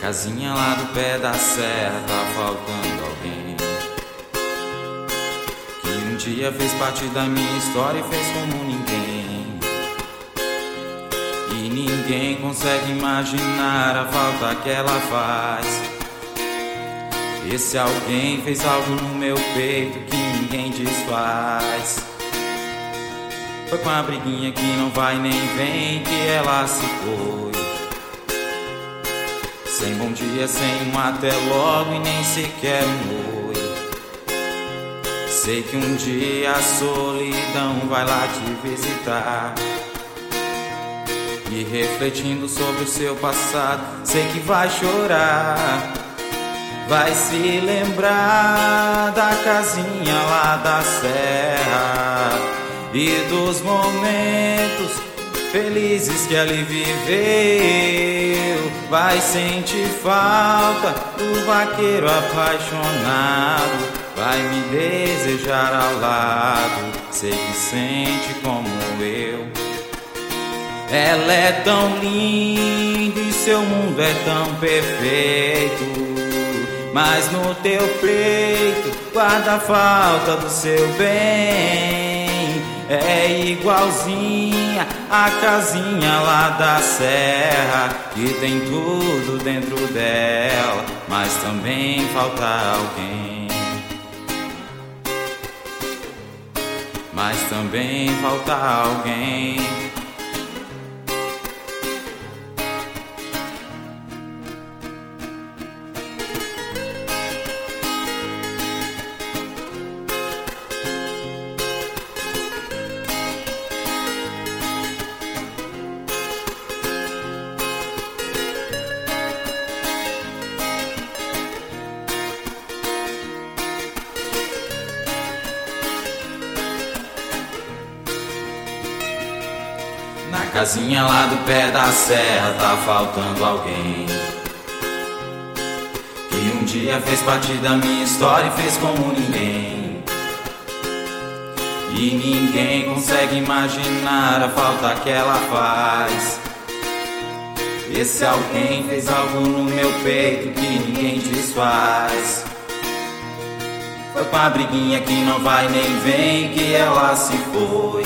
casinha lá do pé da serra tá faltando alguém que um dia fez parte da minha história e fez como ninguém. E ninguém consegue imaginar a falta que ela faz. Esse alguém fez algo no meu peito que ninguém desfaz. Foi com a briguinha que não vai nem vem que ela se foi. Sem bom dia, sem um até logo e nem sequer um oi. Sei que um dia a solidão vai lá te visitar. E refletindo sobre o seu passado, sei que vai chorar. Vai se lembrar da casinha lá da serra e dos momentos felizes que ali viveu. Vai sentir falta do vaqueiro apaixonado. Vai me desejar ao lado. Sei que sente como eu. Ela é tão linda e seu mundo é tão perfeito. Mas no teu peito guarda a falta do seu bem. É igualzinha a casinha lá da serra, que tem tudo dentro dela, mas também falta alguém. Mas também falta alguém. Na casinha lá do pé da serra tá faltando alguém que um dia fez parte da minha história e fez como ninguém. E ninguém consegue imaginar a falta que ela faz. Esse alguém fez algo no meu peito que ninguém desfaz. Foi com a briguinha que não vai nem vem que ela se foi.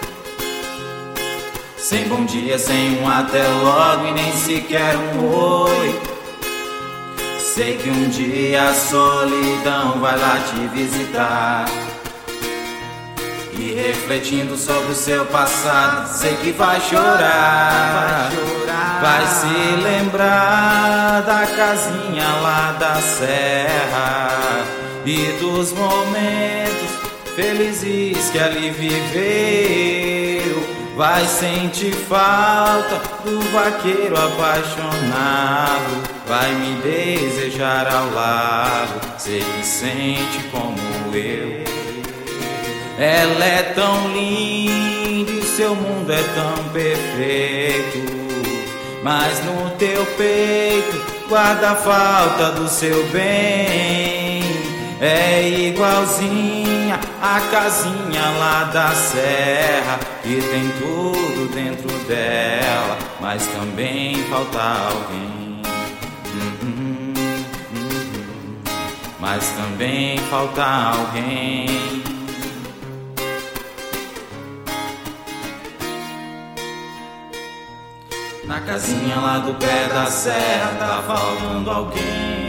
Sem bom dia, sem um até logo e nem sequer um oi. Sei que um dia a solidão vai lá te visitar. E refletindo sobre o seu passado, sei que vai chorar. Vai se lembrar da casinha lá da serra e dos momentos felizes que ali viveu. Vai sentir falta do vaqueiro apaixonado. Vai me desejar ao lado. Sei que sente como eu. Ela é tão linda e seu mundo é tão perfeito. Mas no teu peito guarda a falta do seu bem. É igualzinha a casinha lá da serra, que tem tudo dentro dela, mas também falta alguém. Mas também falta alguém. Na casinha lá do pé da serra tá faltando alguém.